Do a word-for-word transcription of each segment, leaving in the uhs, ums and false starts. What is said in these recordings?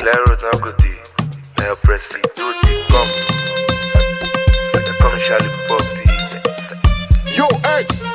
Claro, não godi. Eu preciso de como. É como Charlie Pop. Yo, X!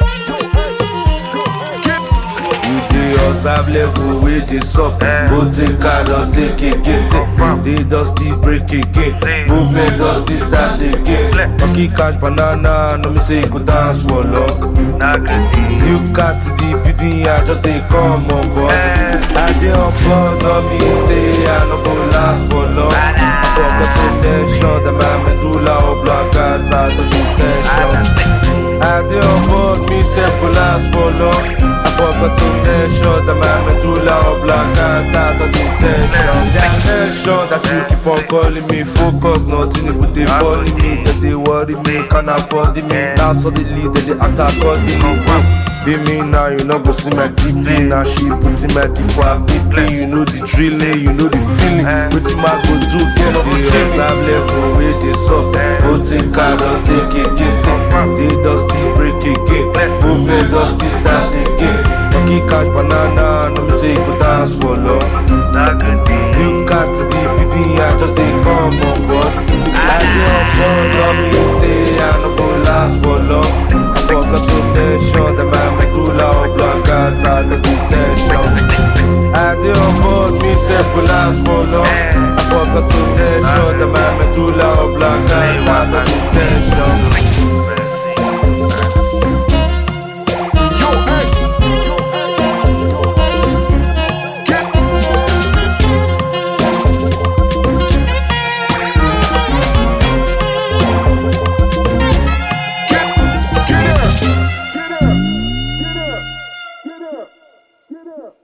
You dey observe level wey dey sup. Go take card or take again. Say they just dey break again. Movement just dey start again. Monkey catch banana, no me say go dance for long. New cat to the building, I just dey come on board. I dey on board, no me say I no go last for long. I forgot to mention that my medulla oblongata no do tensions. I dey on board, me say go last for long. I forgot to mention that my medulla oblongata no do tensions. Mention that you keep on calling me, focus, nothing if they follow me, that they worry me, can't afford me. Now suddenly they dey act accordingly. Be me now, you know go see my D P. Now she putting my D for a P P. You know the drilling, you know the feeling. Putting my go to get up the observe level where they suck. Go take card or take it, kiss it. They just dey break again. Movement just dey start again. Monkey catch banana, no me say go dance for long. You got to the P D, I just dey come on board. I dey on board, no me say I no go last for long. I forgot to mention that my medulla oblongata no do tensions. I dey on board, me say go last for long. I forgot to mention that my medulla oblongata no do tensions.